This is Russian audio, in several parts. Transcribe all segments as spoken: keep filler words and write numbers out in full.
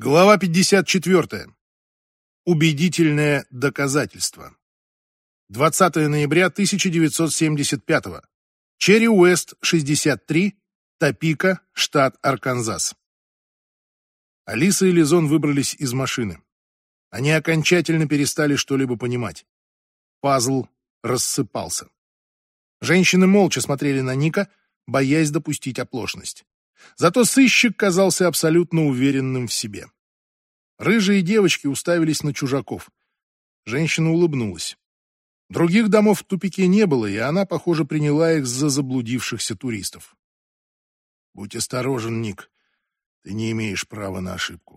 Глава пятьдесят четыре. Убедительное доказательство. двадцатое ноября тысяча девятьсот семьдесят пятого. Черри-Уэст, шестьдесят три, Топека, штат Арканзас. Алиса и Лизон выбрались из машины. Они окончательно перестали что-либо понимать. Пазл рассыпался. Женщины молча смотрели на Ника, боясь допустить оплошность. Зато сыщик казался абсолютно уверенным в себе. Рыжие девочки уставились на чужаков. Женщина улыбнулась. Других домов в тупике не было, и она, похоже, приняла их за заблудившихся туристов. «Будь осторожен, Ник. Ты не имеешь права на ошибку».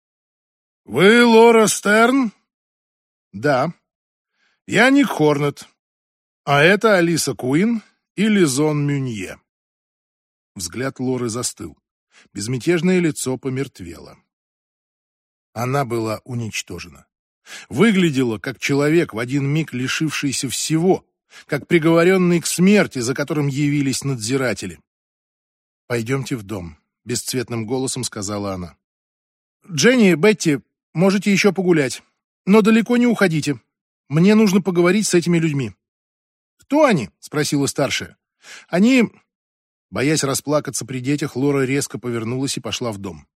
«Вы Лора Стерн?» «Да. Я Ник Хорнет. А это Алиса Куин и Лизон Мюнье». Взгляд Лоры застыл. Безмятежное лицо помертвело. Она была уничтожена. Выглядела как человек, в один миг лишившийся всего, как приговоренный к смерти, за которым явились надзиратели. «Пойдемте в дом», — бесцветным голосом сказала она. «Дженни, Бетти, можете еще погулять, но далеко не уходите. Мне нужно поговорить с этими людьми». «Кто они?» — спросила старшая. «Они...» Боясь расплакаться при детях, Лора резко повернулась и пошла в дом.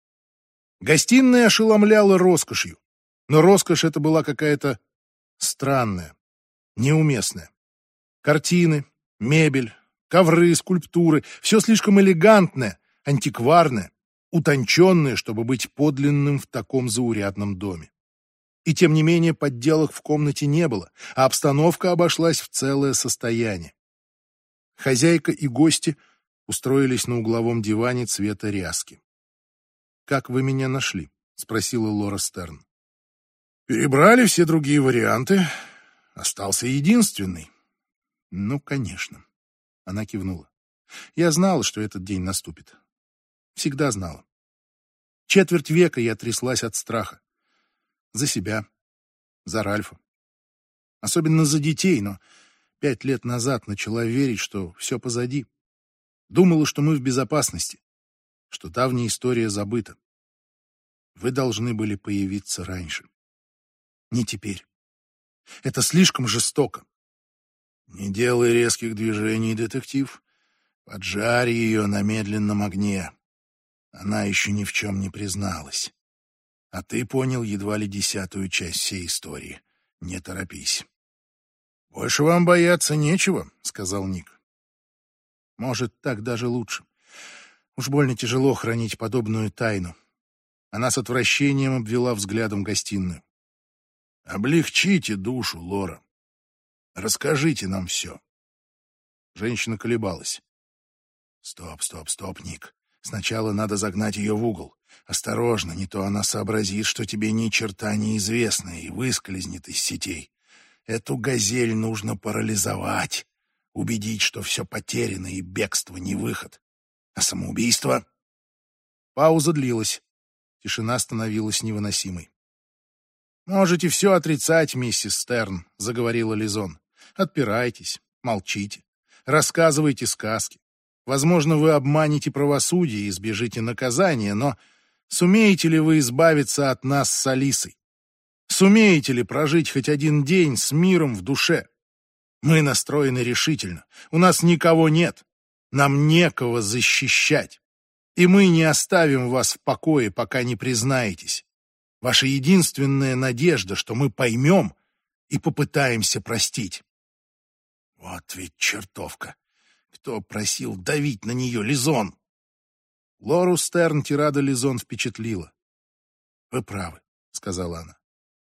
Гостиная ошеломляла роскошью, но роскошь эта была какая-то странная, неуместная. Картины, мебель, ковры, скульптуры — все слишком элегантное, антикварное, утонченное, чтобы быть подлинным в таком заурядном доме. И тем не менее подделок в комнате не было, а обстановка обошлась в целое состояние. Хозяйка и гости устроились на угловом диване цвета ряски. «Как вы меня нашли?» — спросила Лора Стерн. «Перебрали все другие варианты. Остался единственный». «Ну, конечно». Она кивнула. «Я знала, что этот день наступит. Всегда знала. Четверть века я тряслась от страха. За себя, за Ральфа. Особенно за детей, но пять лет назад начала верить, что все позади. Думала, что мы в безопасности, что давняя история забыта. Вы должны были появиться раньше. Не теперь. Это слишком жестоко». «Не делай резких движений, детектив. Поджарь ее на медленном огне. Она еще ни в чем не призналась. А ты понял едва ли десятую часть всей истории. Не торопись». «Больше вам бояться нечего», — сказал Ник. «Может, так даже лучше. Уж больно тяжело хранить подобную тайну». Она с отвращением обвела взглядом гостиную. «Облегчите душу, Лора. Расскажите нам все». Женщина колебалась. «Стоп, стоп, стоп, Ник. Сначала надо загнать ее в угол. Осторожно, не то она сообразит, что тебе ни черта не известно, и выскользнет из сетей. Эту газель нужно парализовать, убедить, что все потеряно и бегство не выход. А самоубийство?» Пауза длилась. Тишина становилась невыносимой. «Можете все отрицать, миссис Стерн», — заговорила Лизон. «Отпирайтесь, молчите, рассказывайте сказки. Возможно, вы обманете правосудие и избежите наказания, но сумеете ли вы избавиться от нас с Алисой? Сумеете ли прожить хоть один день с миром в душе? Мы настроены решительно. У нас никого нет. Нам некого защищать. И мы не оставим вас в покое, пока не признаетесь. Ваша единственная надежда, что мы поймем и попытаемся простить». «Вот ведь чертовка! Кто просил давить на нее, Лизон?» Лору Стерн тирада Лизон впечатлила. «Вы правы», — сказала она.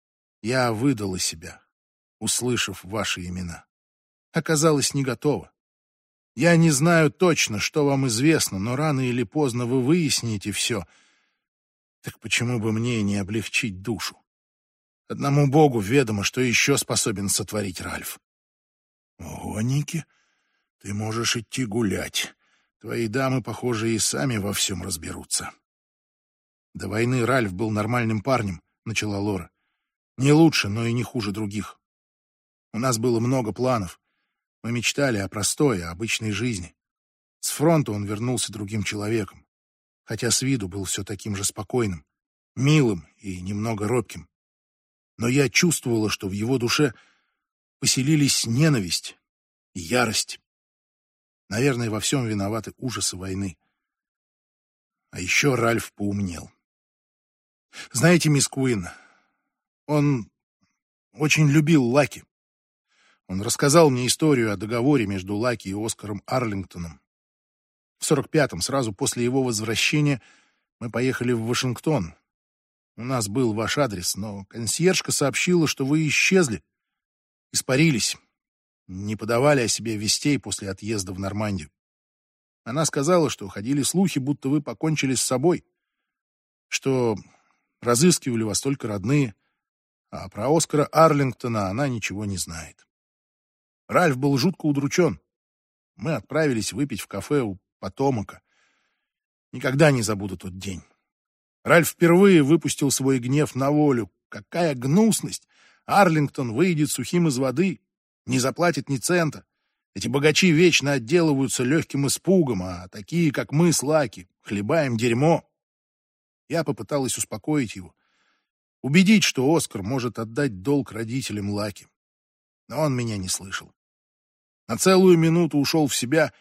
«Я выдала себя, услышав ваши имена. Оказалось, не готова. Я не знаю точно, что вам известно, но рано или поздно вы выясните все. Так почему бы мне не облегчить душу? Одному Богу ведомо, что еще способен сотворить Ральф». «Ого, Ники, ты можешь идти гулять. Твои дамы, похоже, и сами во всем разберутся». «До войны Ральф был нормальным парнем», — начала Лора. «Не лучше, но и не хуже других. У нас было много планов. Мы мечтали о простой, о обычной жизни. С фронта он вернулся другим человеком, хотя с виду был все таким же спокойным. милым и немного робким. Но я чувствовала, что в его душе поселились ненависть и ярость. Наверное, во всем виноваты ужасы войны. А еще Ральф поумнел. Знаете, мисс Куин, он очень любил Лаки. Он рассказал мне историю о договоре между Лаки и Оскаром Арлингтоном. В сорок пятом, сразу после его возвращения, мы поехали в Вашингтон. У нас был ваш адрес, но консьержка сообщила, что вы исчезли, испарились, не подавали о себе вестей после отъезда в Нормандию. Она сказала, что ходили слухи, будто вы покончили с собой, что разыскивали вас только родные, а про Оскара Арлингтона она ничего не знает. Ральф был жутко удручен. Мы отправились выпить в кафе у Потомака. Никогда не забуду тот день. Ральф впервые выпустил свой гнев на волю. Какая гнусность! Арлингтон выйдет сухим из воды, не заплатит ни цента. Эти богачи вечно отделываются легким испугом, а такие, как мы с Лаки, хлебаем дерьмо. Я попыталась успокоить его, убедить, что Оскар может отдать долг родителям Лаки. Но он меня не слышал. На целую минуту ушел в себя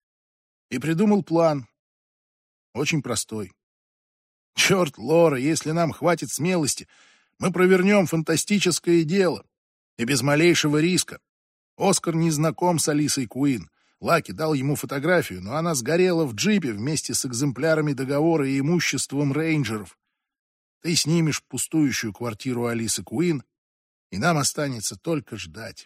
и придумал план. Очень простой. Черт, Лора, если нам хватит смелости, мы провернем фантастическое дело. И без малейшего риска. Оскар не знаком с Алисой Куин. Лаки дал ему фотографию, но она сгорела в джипе вместе с экземплярами договора и имуществом рейнджеров. Ты снимешь пустующую квартиру Алисы Куин, и нам останется только ждать.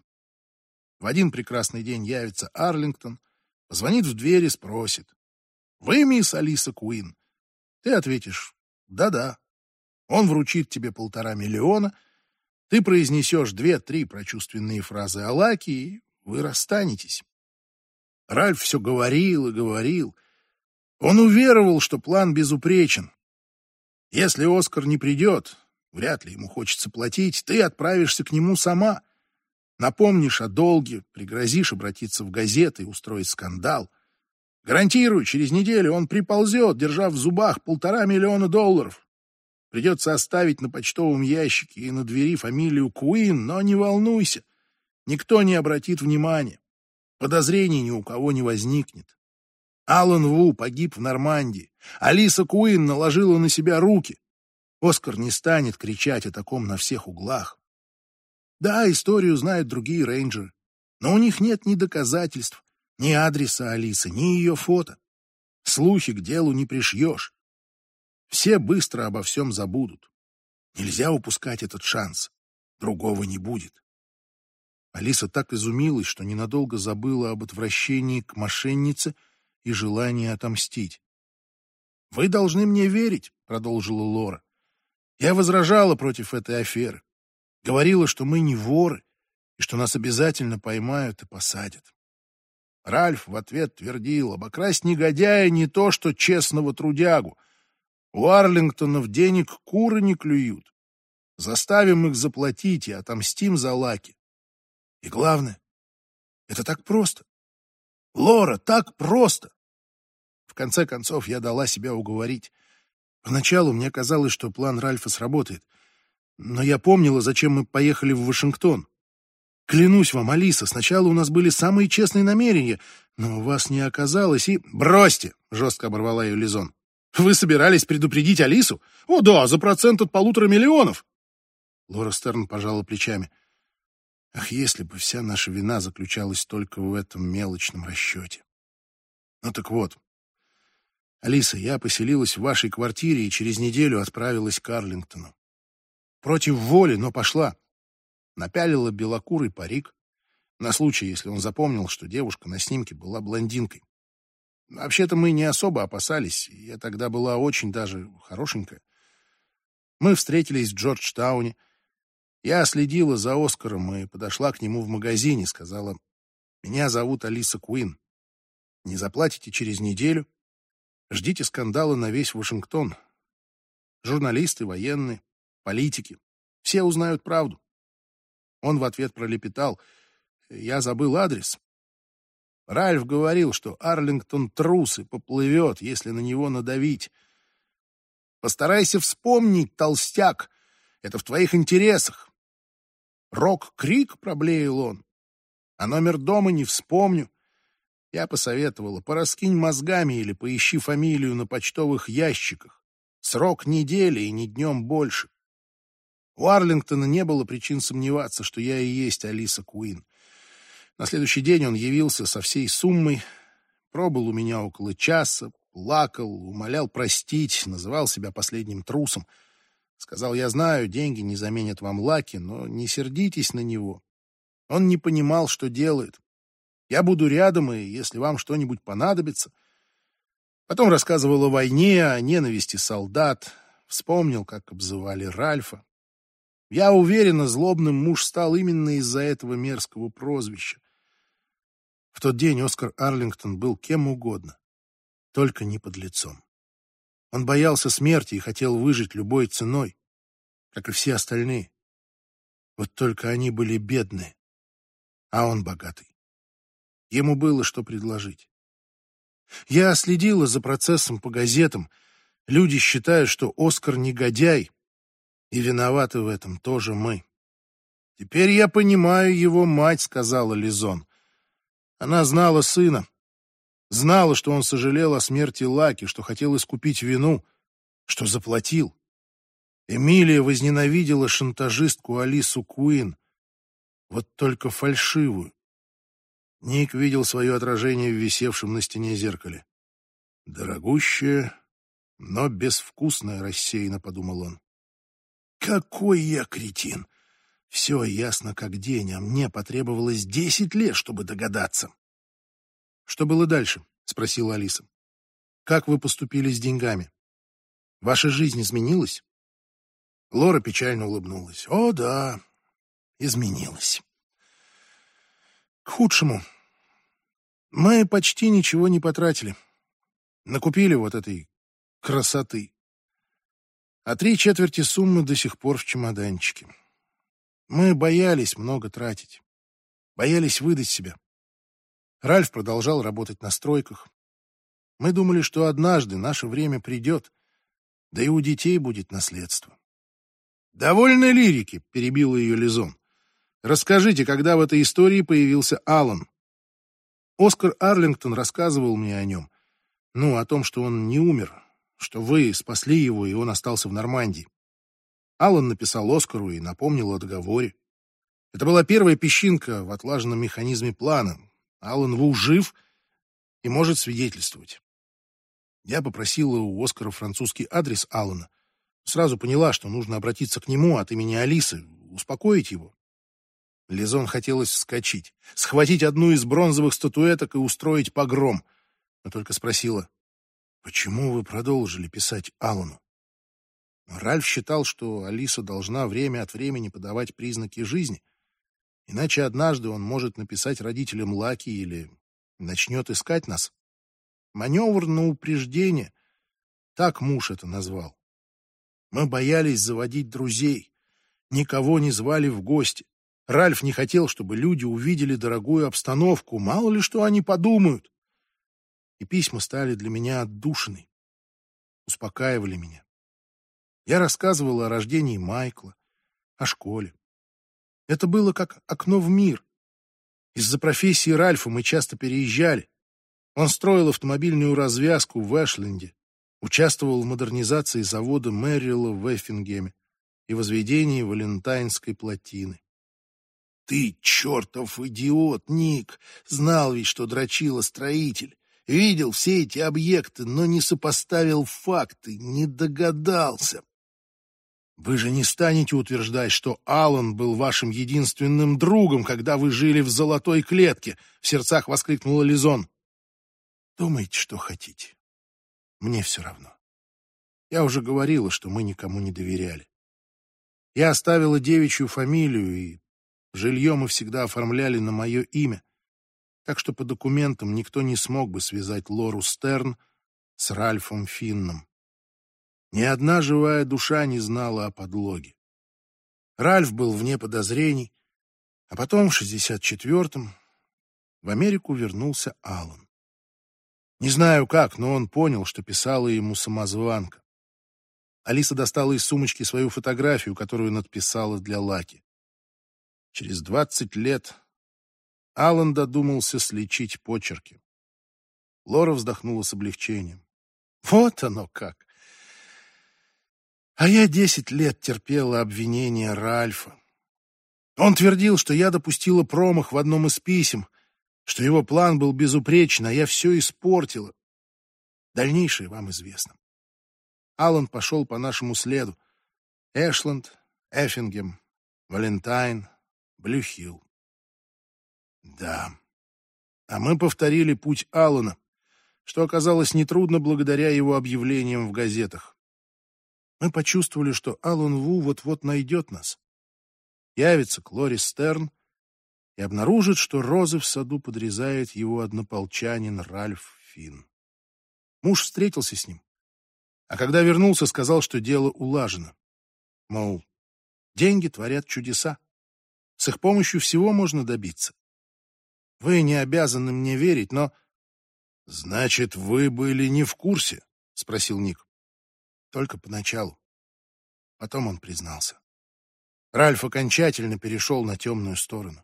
В один прекрасный день явится Арлингтон, позвонит в дверь и спросит: «Вы мисс Алиса Куин?» Ты ответишь: «Да-да». Он вручит тебе полтора миллиона, ты произнесешь две-три прочувственные фразы о Лаке, и вы расстанетесь. Ральф все говорил и говорил. Он уверовал, что план безупречен. Если Оскар не придет, вряд ли ему хочется платить, ты отправишься к нему сама. Напомнишь о долге, пригрозишь обратиться в газеты и устроить скандал. Гарантирую, через неделю он приползет, держа в зубах полтора миллиона долларов. Придется оставить на почтовом ящике и на двери фамилию Куин, но не волнуйся, никто не обратит внимания. Подозрений ни у кого не возникнет. Алан Ву погиб в Нормандии. Алиса Куин наложила на себя руки. Оскар не станет кричать о таком на всех углах. Да, историю знают другие рейнджеры, но у них нет ни доказательств, ни адреса Алисы, ни ее фото. Слухи к делу не пришьешь. Все быстро обо всем забудут. Нельзя упускать этот шанс. Другого не будет. Алиса так изумилась, что ненадолго забыла об отвращении к мошеннице и желании отомстить. «Вы должны мне верить», — продолжила Лора. «Я возражала против этой аферы. Говорила, что мы не воры и что нас обязательно поймают и посадят». Ральф в ответ твердил: «Обокрасть негодяя не то, что честного трудягу. У Арлингтонов денег куры не клюют. Заставим их заплатить и отомстим за Лаки. И главное, это так просто. Лора, так просто!» В конце концов, я дала себя уговорить. Поначалу мне казалось, что план Ральфа сработает. Но я помнила, зачем мы поехали в Вашингтон. Клянусь вам, Алиса, сначала у нас были самые честные намерения, но у вас не оказалось и... «Бросьте!» — жестко оборвала ее Лизон. «Вы собирались предупредить Алису? О да, за процент от полутора миллионов!» Лора Стерн пожала плечами. Ах, если бы вся наша вина заключалась только в этом мелочном расчете. Ну так вот, Алиса, я поселилась в вашей квартире и через неделю отправилась к Арлингтону. Против воли, но пошла. Напялила белокурый парик, на случай, если он запомнил, что девушка на снимке была блондинкой. Вообще-то мы не особо опасались, я тогда была очень даже хорошенькая. Мы встретились в Джорджтауне. Я следила за Оскаром и подошла к нему в магазине, сказала: «Меня зовут Алиса Куин. Не заплатите через неделю, ждите скандала на весь Вашингтон. Журналисты, военные, политики, все узнают правду». Он в ответ пролепетал: «Я забыл адрес». Ральф говорил, что Арлингтон трус и поплывет, если на него надавить. Постарайся вспомнить, толстяк. Это в твоих интересах. Рок-крик, проблеял он. А номер дома не вспомню. Я посоветовала, пораскинь мозгами или поищи фамилию на почтовых ящиках. Срок недели и не днем больше. У Арлингтона не было причин сомневаться, что я и есть Алиса Куин. На следующий день он явился со всей суммой, пробыл у меня около часа, плакал, умолял простить, называл себя последним трусом. Сказал, я знаю, деньги не заменят вам Лаки, но не сердитесь на него. Он не понимал, что делает. Я буду рядом, и если вам что-нибудь понадобится... Потом рассказывал о войне, о ненависти солдат, вспомнил, как обзывали Ральфа. Я уверена, злобным муж стал именно из-за этого мерзкого прозвища. В тот день Оскар Арлингтон был кем угодно, только не подлецом. Он боялся смерти и хотел выжить любой ценой, как и все остальные. Вот только они были бедные, а он богатый. Ему было что предложить. Я следила за процессом по газетам. Люди считают, что Оскар негодяй, и виноваты в этом тоже мы. «Теперь я понимаю его мать», — сказала Лизон. Она знала сына, знала, что он сожалел о смерти Лаки, что хотел искупить вину, что заплатил. Эмилия возненавидела шантажистку Алису Куин, вот только фальшивую. Ник видел свое отражение в висевшем на стене зеркале. «Дорогущее, но безвкусное», — рассеянно подумал он. «Какой я кретин! Все ясно как день, а мне потребовалось десять лет, чтобы догадаться». «Что было дальше?» — спросила Алиса. «Как вы поступили с деньгами? Ваша жизнь изменилась?» Лора печально улыбнулась. «О, да, изменилась. К худшему. Мы почти ничего не потратили. Накупили вот этой красоты. А три четверти суммы до сих пор в чемоданчике. Мы боялись много тратить. Боялись выдать себя. Ральф продолжал работать на стройках. Мы думали, что однажды наше время придет, да и у детей будет наследство». «Довольно лирики», — перебила ее Лизон. «Расскажите, когда в этой истории появился Аллан?» Оскар Арлингтон рассказывал мне о нем. Ну, о том, что он не умер, что вы спасли его, и он остался в Нормандии. Аллан написал Оскару и напомнил о договоре. Это была первая песчинка в отлаженном механизме плана. Аллан Ву жив и может свидетельствовать. Я попросила у Оскара французский адрес Аллана. Сразу поняла, что нужно обратиться к нему от имени Алисы, успокоить его. Лизон хотелось вскочить, схватить одну из бронзовых статуэток и устроить погром, но только спросила, «Почему вы продолжили писать Аллану?» Ральф считал, что Алиса должна время от времени подавать признаки жизни, иначе однажды он может написать родителям Лаки или начнет искать нас. Маневр на упреждение, так муж это назвал. Мы боялись заводить друзей, никого не звали в гости. Ральф не хотел, чтобы люди увидели дорогую обстановку, мало ли что они подумают. И письма стали для меня отдушиной, успокаивали меня. Я рассказывала о рождении Майкла, о школе. Это было как окно в мир. Из-за профессии Ральфа мы часто переезжали. Он строил автомобильную развязку в Эшленде, участвовал в модернизации завода Мэрилла в Эффингеме и возведении Валентайнской плотины. «Ты чертов идиот, Ник! Знал ведь, что дрочила строитель. Видел все эти объекты, но не сопоставил факты, не догадался. Вы же не станете утверждать, что Аллан был вашим единственным другом, когда вы жили в золотой клетке!» — в сердцах воскликнула Лизон. «Думайте, что хотите. Мне все равно. Я уже говорила, что мы никому не доверяли. Я оставила девичью фамилию, и жилье мы всегда оформляли на мое имя, так что по документам никто не смог бы связать Лору Стерн с Ральфом Финном. Ни одна живая душа не знала о подлоге. Ральф был вне подозрений, а потом, в шестьдесят четвёртом, в Америку вернулся Аллан. Не знаю как, но он понял, что писала ему самозванка. Алиса достала из сумочки свою фотографию, которую надписала для Лаки. Через двадцать лет Алан додумался сличить почерки. Лора вздохнула с облегчением. Вот оно как! А я десять лет терпела обвинения Ральфа. Он твердил, что я допустила промах в одном из писем, что его план был безупречен, а я все испортила. Дальнейшее вам известно. Алан пошел по нашему следу. Эшленд, Эффингем, Валентайн, Блю-Хилл. Да. А мы повторили путь Алана, что оказалось нетрудно благодаря его объявлениям в газетах. Мы почувствовали, что Алан Ву вот-вот найдет нас. Явится к Лори Стерн и обнаружит, что розы в саду подрезает его однополчанин Ральф Финн. Муж встретился с ним, а когда вернулся, сказал, что дело улажено. Мол, деньги творят чудеса. С их помощью всего можно добиться. Вы не обязаны мне верить, но... — Значит, вы были не в курсе? — спросил Ник. Только поначалу. Потом он признался. Ральф окончательно перешел на темную сторону.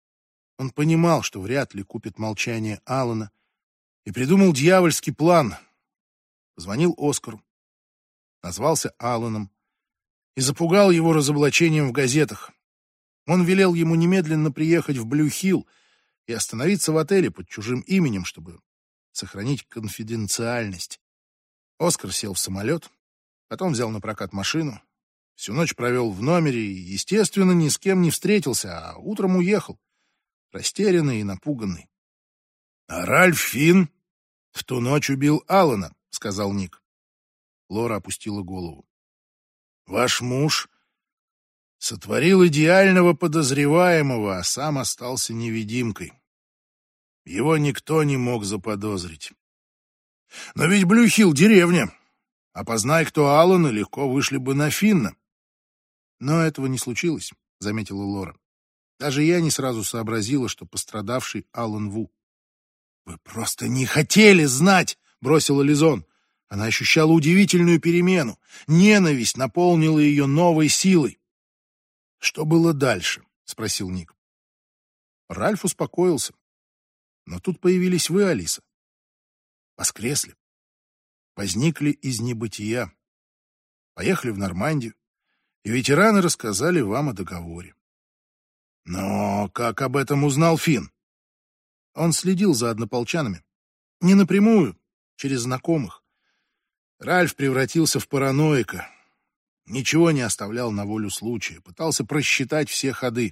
Он понимал, что вряд ли купит молчание Алана, и придумал дьявольский план. Позвонил Оскару, назвался Аланом и запугал его разоблачением в газетах. Он велел ему немедленно приехать в Блю-Хилл и остановиться в отеле под чужим именем, чтобы сохранить конфиденциальность. Оскар сел в самолет, потом взял на прокат машину, всю ночь провел в номере и, естественно, ни с кем не встретился, а утром уехал, растерянный и напуганный. — А Ральф Финн в ту ночь убил Алана, — сказал Ник. Лора опустила голову. — Ваш муж сотворил идеального подозреваемого, а сам остался невидимкой. Его никто не мог заподозрить. Но ведь Блю-Хилл — деревня. Опознай, кто Алан, и легко вышли бы на Финна. Но этого не случилось, — заметила Лора. Даже я не сразу сообразила, что пострадавший Алан Ву. — Вы просто не хотели знать, — бросила Лизон. Она ощущала удивительную перемену. Ненависть наполнила ее новой силой. — Что было дальше? — спросил Ник. Ральф успокоился. Но тут появились вы, Алиса. Воскресли. Возникли из небытия. Поехали в Нормандию, и ветераны рассказали вам о договоре. Но как об этом узнал Финн? Он следил за однополчанами. Не напрямую, через знакомых. Ральф превратился в параноика. Ничего не оставлял на волю случая, пытался просчитать все ходы.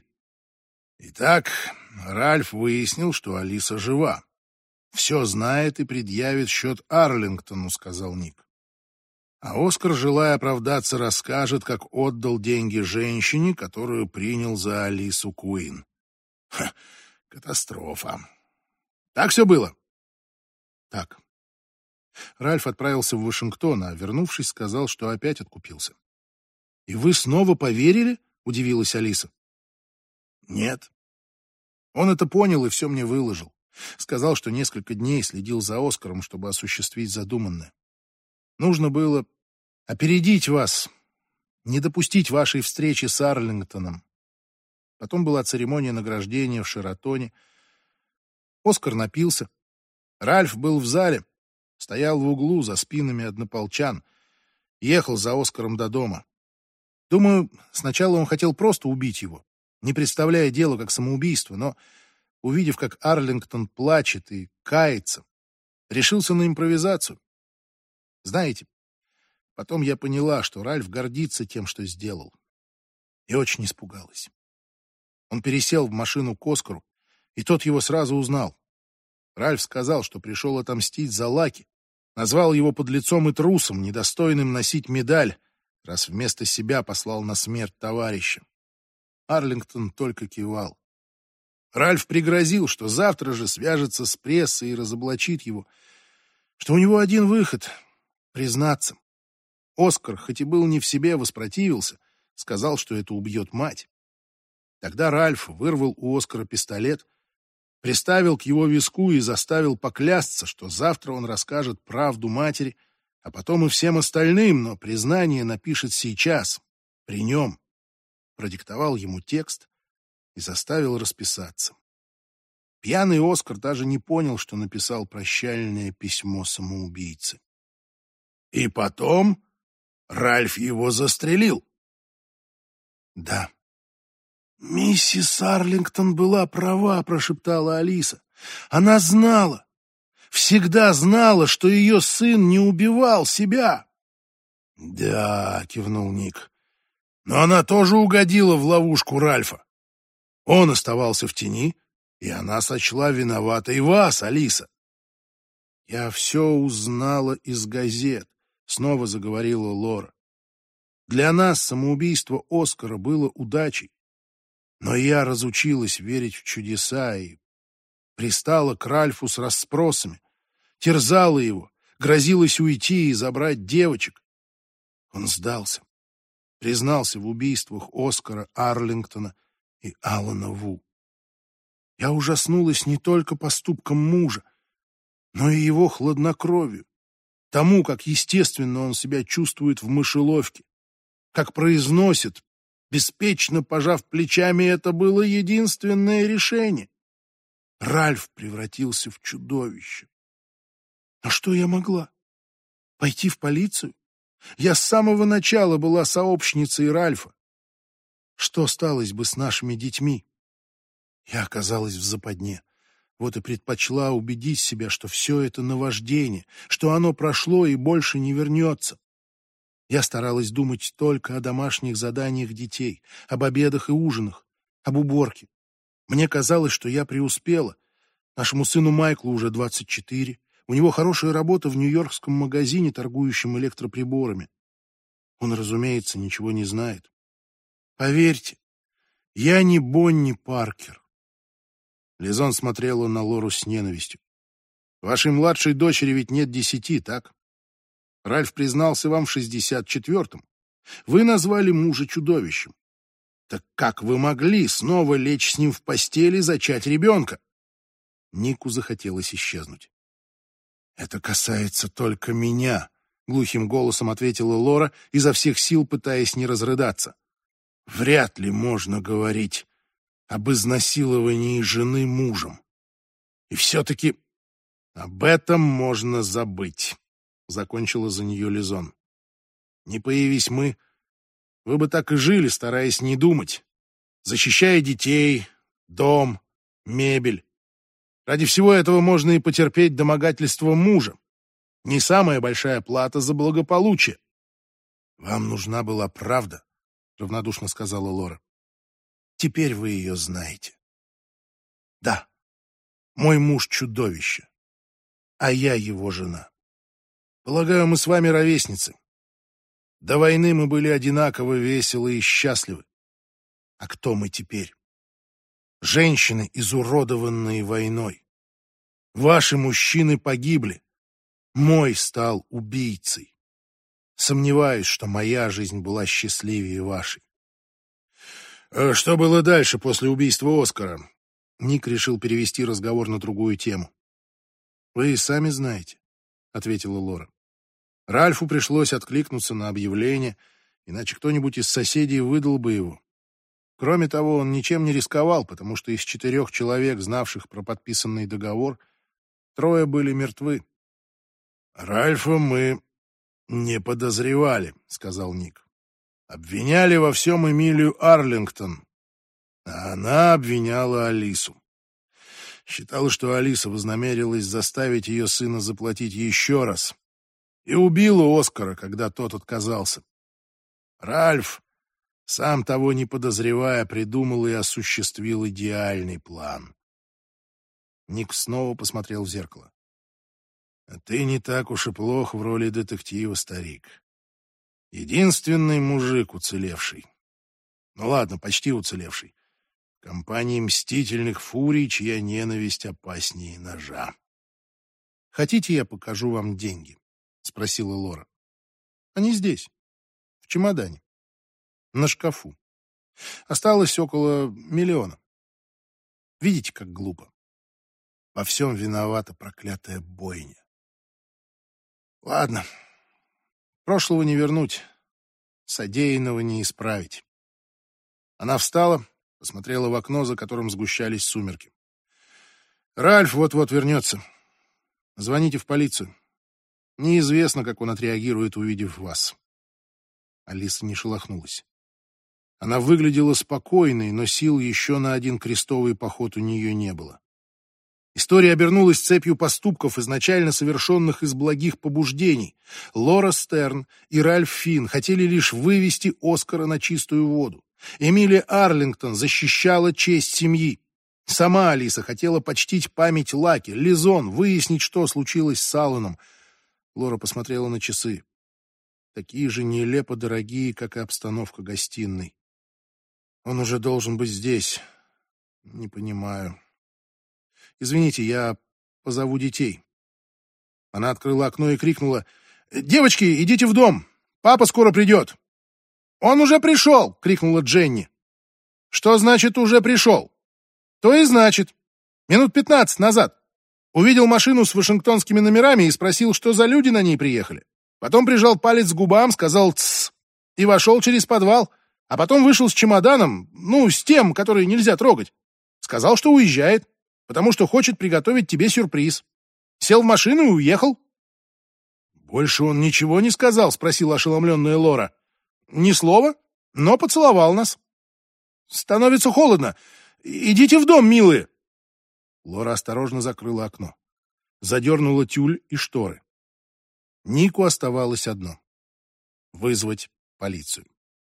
Итак, Ральф выяснил, что Алиса жива. Все знает и предъявит счет Арлингтону, сказал Ник. А Оскар, желая оправдаться, расскажет, как отдал деньги женщине, которую принял за Алису Куин. Ха, катастрофа. Так все было? Так. Ральф отправился в Вашингтон, а, вернувшись, сказал, что опять откупился. — И вы снова поверили? — удивилась Алиса. — Нет. Он это понял и все мне выложил. Сказал, что несколько дней следил за Оскаром, чтобы осуществить задуманное. Нужно было опередить вас, не допустить вашей встречи с Арлингтоном. Потом была церемония награждения в Шератоне. Оскар напился. Ральф был в зале, стоял в углу за спинами однополчан, ехал за Оскаром до дома. Думаю, сначала он хотел просто убить его, не представляя дело как самоубийство, но, увидев, как Арлингтон плачет и кается, решился на импровизацию. Знаете, потом я поняла, что Ральф гордится тем, что сделал, и очень испугалась. Он пересел в машину к Оскару, и тот его сразу узнал. Ральф сказал, что пришел отомстить за Лаки, назвал его подлецом и трусом, недостойным носить медаль, раз вместо себя послал на смерть товарища. Арлингтон только кивал. Ральф пригрозил, что завтра же свяжется с прессой и разоблачит его, что у него один выход — признаться. Оскар, хоть и был не в себе, воспротивился, сказал, что это убьет мать. Тогда Ральф вырвал у Оскара пистолет, приставил к его виску и заставил поклясться, что завтра он расскажет правду матери, а потом и всем остальным, но признание напишет сейчас, при нем. Продиктовал ему текст и заставил расписаться. Пьяный Оскар даже не понял, что написал прощальное письмо самоубийце. И потом Ральф его застрелил. Да. «Миссис Арлингтон была права», — прошептала Алиса. «Она знала, всегда знала, что ее сын не убивал себя». «Да», — кивнул Ник, — «но она тоже угодила в ловушку Ральфа. Он оставался в тени, и она сочла виноватой вас, Алиса». «Я все узнала из газет», — снова заговорила Лора. «Для нас самоубийство Оскара было удачей. Но я разучилась верить в чудеса и пристала к Ральфу с расспросами, терзала его, грозилась уйти и забрать девочек. Он сдался, признался в убийствах Оскара Арлингтона и Алана Ву. Я ужаснулась не только поступкам мужа, но и его хладнокровию, тому, как естественно он себя чувствует в мышеловке, как произносит, беспечно пожав плечами, это было единственное решение. Ральф превратился в чудовище. А что я могла? Пойти в полицию? Я с самого начала была сообщницей Ральфа. Что сталось бы с нашими детьми? Я оказалась в западне. Вот и предпочла убедить себя, что все это наваждение, что оно прошло и больше не вернется. Я старалась думать только о домашних заданиях детей, об обедах и ужинах, об уборке. Мне казалось, что я преуспела. Нашему сыну Майклу уже двадцать четыре. У него хорошая работа в нью-йоркском магазине, торгующем электроприборами. Он, разумеется, ничего не знает. Поверьте, я не Бонни Паркер. Лизон смотрела на Лору с ненавистью. Вашей младшей дочери ведь нет десяти, так? Ральф признался вам в шестьдесят четвёртом. Вы назвали мужа чудовищем. Так как вы могли снова лечь с ним в постели и зачать ребенка? Нику захотелось исчезнуть. «Это касается только меня», — глухим голосом ответила Лора, изо всех сил пытаясь не разрыдаться. «Вряд ли можно говорить об изнасиловании жены мужем. И все-таки об этом можно забыть», — закончила за нее Лизон. «Не появись мы, вы бы так и жили, стараясь не думать, защищая детей, дом, мебель. Ради всего этого можно и потерпеть домогательство мужа. Не самая большая плата за благополучие». «Вам нужна была правда», — равнодушно сказала Лора. «Теперь вы ее знаете. Да, мой муж чудовище, а я его жена. Полагаю, мы с вами ровесницы. До войны мы были одинаково веселы и счастливы. А кто мы теперь? Женщины, изуродованные войной. Ваши мужчины погибли. Мой стал убийцей. Сомневаюсь, что моя жизнь была счастливее вашей». «Что было дальше после убийства Оскара?» Ник решил перевести разговор на другую тему. «Вы и сами знаете», — ответила Лора. «Ральфу пришлось откликнуться на объявление, иначе кто-нибудь из соседей выдал бы его. Кроме того, он ничем не рисковал, потому что из четырех человек, знавших про подписанный договор, трое были мертвы». «Ральфа мы не подозревали», — сказал Ник. «Обвиняли во всем Эмилию Арлингтон, а она обвиняла Алису. Считала, что Алиса вознамерилась заставить ее сына заплатить еще раз, и убила Оскара, когда тот отказался. Ральф, сам того не подозревая, придумал и осуществил идеальный план». Ник снова посмотрел в зеркало. «А ты не так уж и плох в роли детектива, старик. Единственный мужик уцелевший. Ну ладно, почти уцелевший. В компании мстительных фурий, чья ненависть опаснее ножа». «Хотите, я покажу вам деньги?» — спросила Лора. «Они здесь, в чемодане, на шкафу. Осталось около миллиона. Видите, как глупо? Во всем виновата проклятая бойня. Ладно, Прошлого не вернуть, содеянного не исправить. Она встала, посмотрела в окно, за которым сгущались сумерки. Ральф вот-вот вернется. Звоните в полицию. Неизвестно, как он отреагирует, увидев вас. Алиса не шелохнулась. Она выглядела спокойной, но сил еще на один крестовый поход у нее не было. История обернулась цепью поступков, изначально совершенных из благих побуждений. Лора Стерн и Ральф Финн хотели лишь вывести Оскара на чистую воду. Эмилия Арлингтон защищала честь семьи. Сама Алиса хотела почтить память Лаки, Лизон, выяснить, что случилось с Алланом. Лора посмотрела на часы. Такие же нелепо дорогие, как и обстановка гостиной. Он уже должен быть здесь. Не понимаю. Извините, я позову детей. Она открыла окно и крикнула: «Девочки, идите в дом! Папа скоро придет!» «Он уже пришел!» — крикнула Дженни. «Что значит «уже пришел»?» «То и значит. Минут пятнадцать назад. Увидел машину с вашингтонскими номерами и спросил, что за люди на ней приехали. Потом прижал палец к губам, сказал «тссс» и вошел через подвал, а потом вышел с чемоданом, ну, с тем, который нельзя трогать. Сказал, что уезжает, потому что хочет приготовить тебе сюрприз. Сел в машину и уехал». «Больше он ничего не сказал?» — спросила ошеломленная Лора. «Ни слова, но поцеловал нас. Становится холодно. Идите в дом, милые». Лора осторожно закрыла окно, задернула тюль и шторы. Нику оставалось одно — вызвать полицию.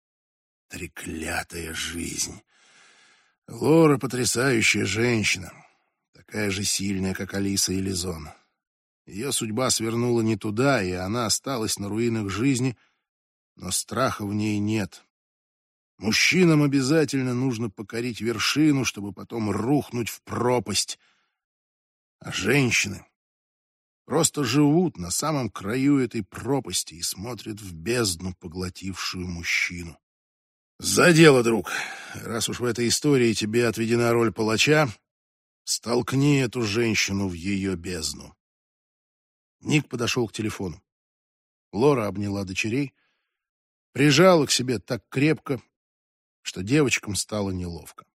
Треклятая жизнь. Лора — потрясающая женщина, такая же сильная, как Алиса и Лизон. Ее судьба свернула не туда, и она осталась на руинах жизни, но страха в ней нет. Мужчинам обязательно нужно покорить вершину, чтобы потом рухнуть в пропасть. А женщины просто живут на самом краю этой пропасти и смотрят в бездну, поглотившую мужчину. За дело, друг. Раз уж в этой истории тебе отведена роль палача, столкни эту женщину в ее бездну. Ник подошел к телефону. Лора обняла дочерей, прижала к себе так крепко, что девочкам стало неловко.